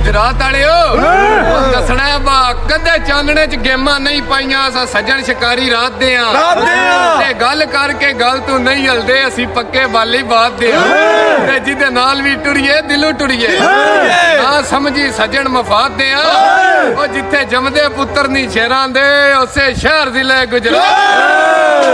ਗੁਜਰਾਤ ਵਾਲਿਓ ਦੱਸਣਾ ਬਾ ਕਦੇ ਚਾਨਣੇ ਚ ਗੇਮਾਂ ਨਹੀਂ ਪਾਈਆਂ ਅਸਾਂ ਸੱਜਣ ਸ਼ਿਕਾਰੀ ਰਾਤ ਦੇ ਆ ਤੇ ਗੱਲ ਕਰਕੇ ਗੱਲ ਤੂੰ ਨਹੀਂ ਹਲਦੇ ਅਸੀਂ ਪੱਕੇ ਵਾਲੀ ਬਾਤ ਦੇ ਆ ਤੇ ਜਿਹਦੇ ਨਾਲ ਵੀ ਟੁਰੀਏ ਦਿਲੋਂ ਟੁਰੀਏ ਨਾ ਸਮਝੀ ਸੱਜਣ ਮਫਾਦ ਦੇ ਆ ਉਹ ਜਿੱਥੇ ਜੰਮਦੇ ਪੁੱਤਰ ਨਹੀਂ ਸ਼ੇਰਾਂ ਦੇ ਉਸੇ ਸ਼ਹਿਰ ਜ਼ਿਲ੍ਹੇ ਗੁਜਰਾਤ